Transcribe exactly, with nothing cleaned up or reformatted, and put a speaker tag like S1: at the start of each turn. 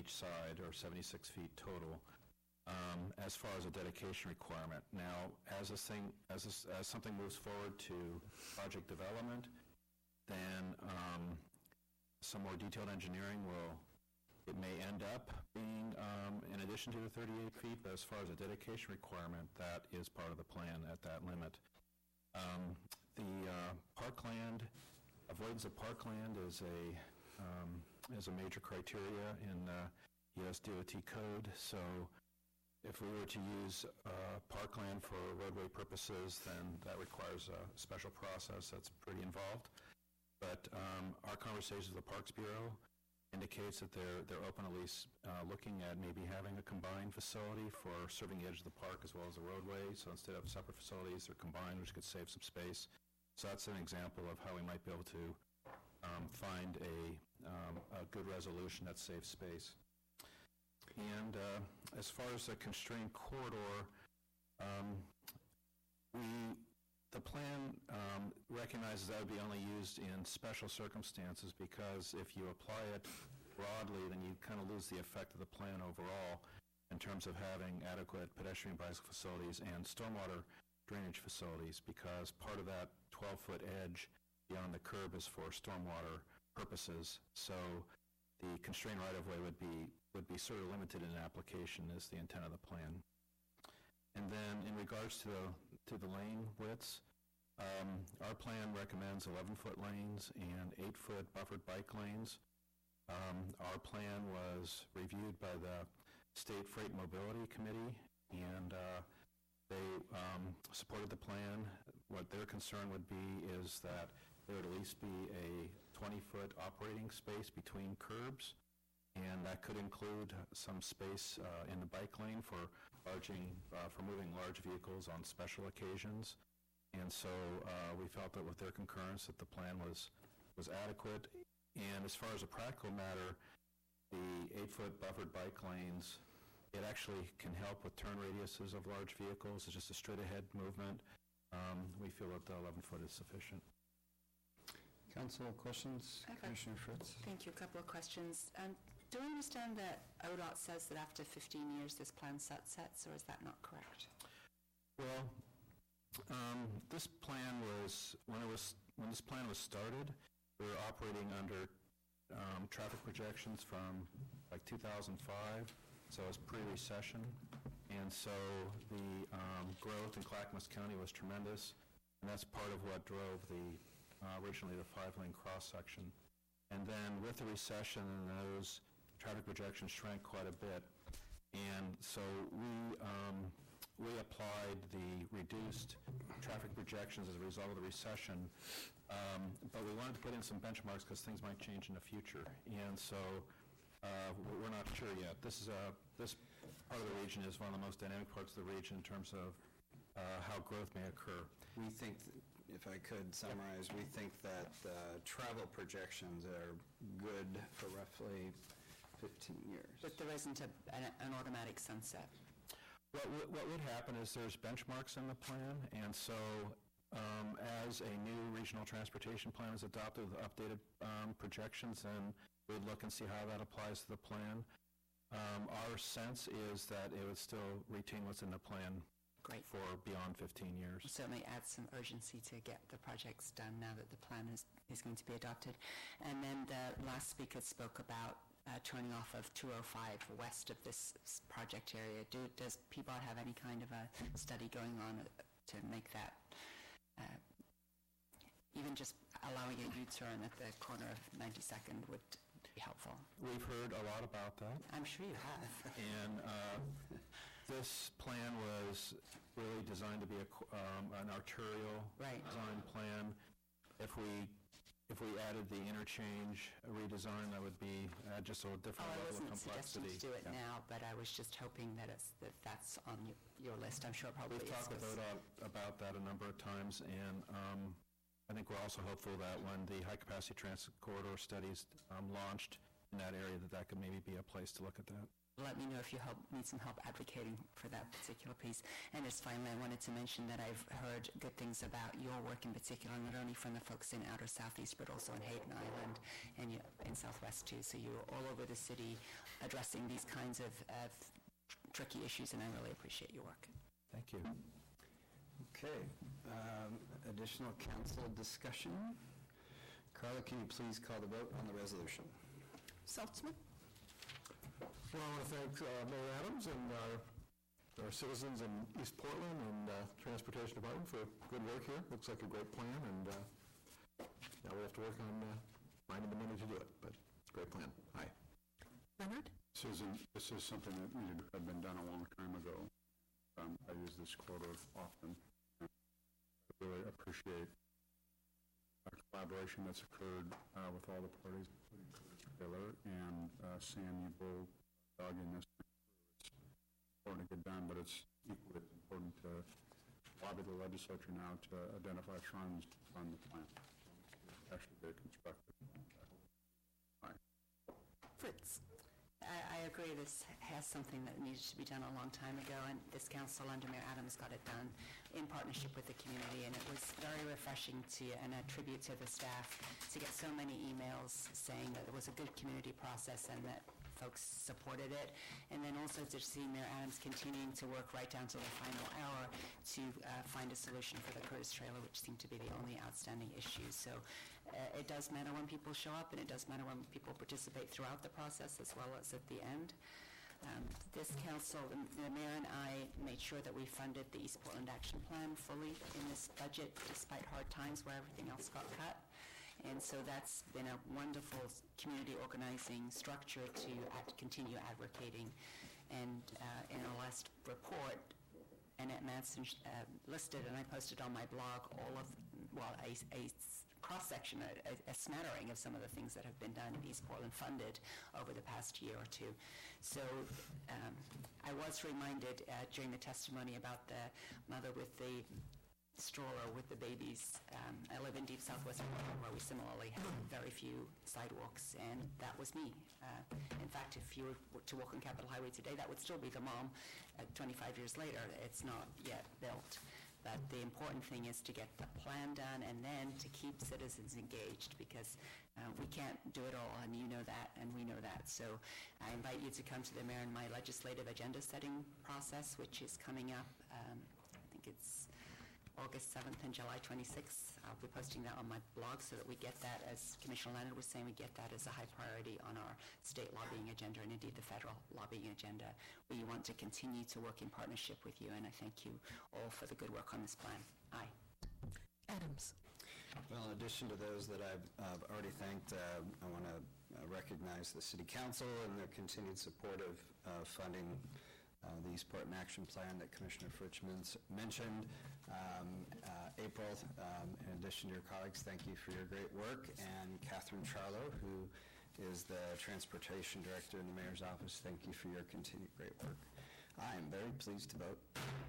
S1: each side, or seventy-six feet total, um, as far as a dedication requirement. Now, as this thing, as, this, as something moves forward to project development, then um, some more detailed engineering will, it may end up being um, in addition to the thirty-eight feet, but as far as a dedication requirement, that is part of the plan at that limit. Um, the uh, parkland, avoidance of parkland is a um, is a major criteria in uh, U S D O T code. So if we were to use uh, parkland for roadway purposes, then that requires a special process that's pretty involved. But um, our conversations with the Parks Bureau indicates that they're they're open at least uh, looking at maybe having a combined facility for serving the edge of the park as well as the roadway. So instead of separate facilities, they're combined, which could save some space. So that's an example of how we might be able to um, find a, um, a good resolution that saves space. And uh, as far as the constrained corridor, um, we the plan um, recognizes that would be only used in special circumstances, because if you apply it broadly, then you kind of lose the effect of the plan overall in terms of having adequate pedestrian bicycle facilities and stormwater drainage facilities, because part of that twelve-foot edge beyond the curb is for stormwater purposes. So the constrained right-of-way would be would be sort of limited in application, is the intent of the plan. And then in regards to the to the lane widths, um, our plan recommends eleven-foot lanes and eight-foot buffered bike lanes. Um, our plan was reviewed by the State Freight Mobility Committee, and uh, they um, supported the plan. What their concern would be is that there would at least be a twenty-foot operating space between curbs, and that could include some space uh, in the bike lane for larging, uh, for moving large vehicles on special occasions. And so uh, we felt that with their concurrence that the plan was was adequate. And as far as a practical matter, the eight-foot buffered bike lanes, it actually can help with turn radiuses of large vehicles. It's just a straight-ahead movement. Um, we feel that the eleven-foot is sufficient.
S2: Council, questions? Commissioner Fritz?
S3: Thank you. A couple of questions. Um, do I understand that O D O T says that after fifteen years this plan sunsets, or is that not correct?
S1: Well, um, this plan was, when it was, when this plan was started, we were operating under um, traffic projections from like two thousand five, so it was pre-recession. And so the um, growth in Clackamas County was tremendous, and that's part of what drove the, uh, originally the five-lane cross-section. And then with the recession, those traffic projections shrank quite a bit. And so we, um, we applied the reduced traffic projections as a result of the recession, um, but we wanted to put in some benchmarks because things might change in the future. And so uh, we're not sure yet. This is a, this part of the region is one of the most dynamic parts of the region in terms of uh, how growth may occur.
S2: We think, th- if I could summarize, we think that uh, travel projections are good for roughly fifteen years.
S3: But there isn't a, an, an automatic sunset.
S1: What, w- what would happen is there's benchmarks in the plan, and so um, as a new regional transportation plan is adopted with updated um, projections, then we'd look and see how that applies to the plan. Um, our sense is that it would still retain what's in the plan
S3: Great.
S1: for beyond fifteen years.
S3: We'll certainly add some urgency to get the projects done now that the plan is, is going to be adopted. And then the last speaker spoke about uh, turning off of two oh five west of this s- project area. Do, does P B O T have any kind of a study going on uh, to make that, uh, even just allowing a U-turn at the corner of ninety-second would be helpful?
S1: We've heard a lot about that.
S3: I'm sure you have.
S1: And uh, this plan was really designed to be a, qu- um, an arterial
S3: Right.
S1: design plan. If we if we added the interchange redesign, that would be uh, just a different
S3: Oh, I
S1: level of
S3: wasn't suggesting
S1: complexity.
S3: to do it
S1: Yeah.
S3: now, but I was just hoping that it's, that that's on your, your list. I'm sure it probably
S1: We've
S3: is.
S1: talked with O D O T about that a number of times, and um, I think we're also hopeful that when the high-capacity transit corridor studies um, launched in that area, that that could maybe be a place to look at that.
S3: Let me know if you help, need some help advocating for that particular piece. And just finally, I wanted to mention that I've heard good things about your work in particular, not only from the folks in outer Southeast, but also in Hayden Island and you, in Southwest too. So you're all over the city addressing these kinds of, of tricky issues, and I really appreciate your work.
S1: Thank you.
S2: Okay. Um, additional council discussion. Carla, can you please call the vote on the resolution?
S4: Saltzman? Well, I want to thank uh, Mayor Adams and uh, our citizens in East Portland and uh, Transportation Department for good work here. Looks like a great plan, and uh, now we have to work on uh, finding the money to do it, but it's a great plan. Aye.
S3: Leonard?
S5: This isn't, this is something that needed to have been done a long time ago. Um, I use this quote often. I really appreciate our collaboration that's occurred uh, with all the parties, including Taylor and uh, Sam, you both dug in this. It's important to get done, but it's equally as important to lobby the legislature now to identify funds to fund the plan. It's actually very constructive. All right.
S3: Fritz? I, I agree. This has something that needed to be done a long time ago, and this council under Mayor Adams got it done in partnership with the community, and it was very refreshing to, and a tribute to the staff, to get so many emails saying that it was a good community process and that folks supported it, and then also to see Mayor Adams continuing to work right down to the final hour to uh, find a solution for the Curtis trailer, which seemed to be the only outstanding issue. So uh, it does matter when people show up, and it does matter when people participate throughout the process as well as at the end. Um, this council, the, the mayor and I made sure that we funded the East Portland Action Plan fully in this budget, despite hard times where everything else got cut. And so that's been a wonderful community organizing structure to ad- continue advocating. And uh, in our last report, Annette Manson uh, listed, and I posted on my blog, all of, well, a, a cross-section, a, a smattering of some of the things that have been done in East Portland funded over the past year or two. So um, I was reminded uh, during the testimony about the mother with the stroller with the babies. Um, I live in deep southwest Portland, where we similarly have very few sidewalks, and that was me. Uh, in fact, if you were to walk on Capitol Highway today, that would still be the mom uh, twenty-five years later. It's not yet built. But the important thing is to get the plan done and then to keep citizens engaged, because uh, we can't do it all, and you know that, and we know that. So I invite you to come to the mayor and my legislative agenda setting process, which is coming up. Um, I think it's August seventh and July twenty-sixth. I'll be posting that on my blog so that we get that, as Commissioner Leonard was saying, we get that as a high priority on our state lobbying agenda and indeed the federal lobbying agenda. We want to continue to work in partnership with you, and I thank you all for the good work on this plan. Aye.
S4: Adams.
S2: Well, in addition to those that I've uh, already thanked, uh, I want to uh, recognize the City Council and their continued support of uh, funding Uh, the East Portland Action Plan that Commissioner Fritsch mentioned. Um, uh, April, um, in addition to your colleagues, thank you for your great work. And Catherine Charlo, who is the Transportation Director in the Mayor's Office, thank you for your continued great work. I am very pleased to vote